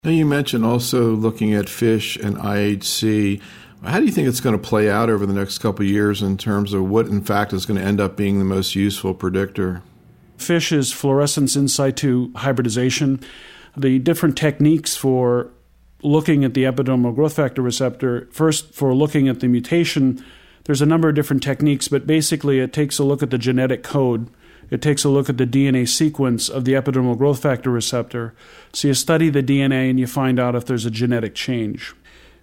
Now, you mentioned also looking at FISH and IHC. How do you think it's going to play out over the next couple of years in terms of what, in fact, is going to end up being the most useful predictor? FISH is fluorescence in situ hybridization. The different techniques for looking at the epidermal growth factor receptor, first for looking at the mutation, there's a number of different techniques, but basically it takes a look at the genetic code. It takes a look at the DNA sequence of the epidermal growth factor receptor. So you study the DNA and you find out if there's a genetic change.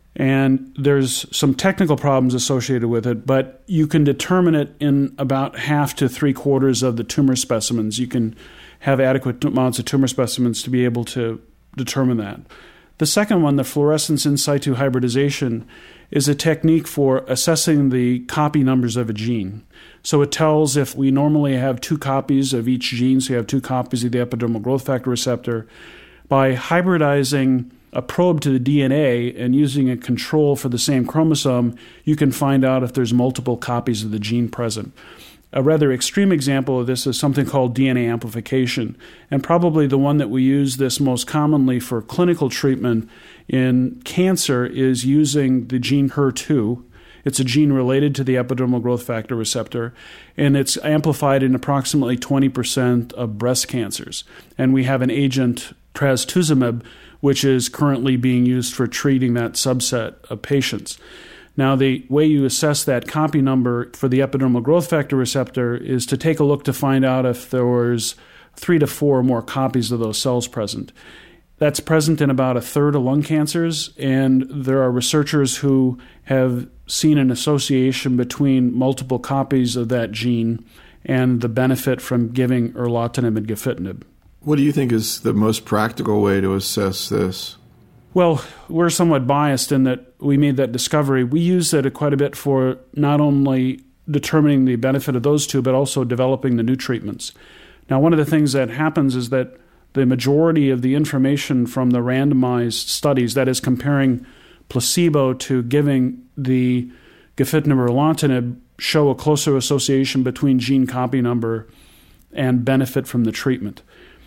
And there's some technical problems associated with it, but you can determine it in about half to three-quarters of the tumor specimens. You can have adequate amounts of tumor specimens to be able to determine that. The second one, the fluorescence in situ hybridization, is a technique for assessing the copy numbers of a gene. So it tells if we normally have 2 copies of each gene, so you have 2 copies of the epidermal growth factor receptor. By hybridizing a probe to the DNA and using a control for the same chromosome, you can find out if there's multiple copies of the gene present. A rather extreme example of this is something called DNA amplification, and probably the one that we use this most commonly for clinical treatment in cancer is using the gene HER2. It's a gene related to the epidermal growth factor receptor, and it's amplified in approximately 20% of breast cancers. And we have an agent, trastuzumab, which is currently being used for treating that subset of patients. Now, the way you assess that copy number for the epidermal growth factor receptor is to take a look to find out if there was 3 to 4 or more copies of those cells present. That's present in about a third of lung cancers, and there are researchers who have seen an association between multiple copies of that gene and the benefit from giving erlotinib and gefitinib. What do you think is the most practical way to assess this? Well, we're somewhat biased in that we made that discovery. We use it quite a bit for not only determining the benefit of those two, but also developing the new treatments. Now, one of the things that happens is that the majority of the information from the randomized studies, that is comparing placebo to giving the gefitinib or erlotinib, show a closer association between gene copy number and benefit from the treatment.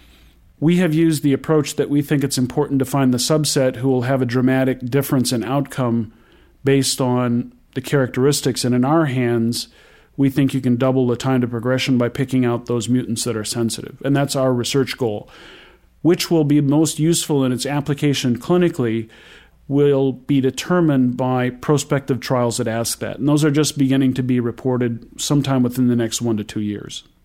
We have used the approach that we think it's important to find the subset who will have a dramatic difference in outcome based on the characteristics. And in our hands, we think you can double the time to progression by picking out those mutants that are sensitive. And that's our research goal. Which will be most useful in its application clinically will be determined by prospective trials that ask that. And those are just beginning to be reported sometime within the next 1 to 2 years.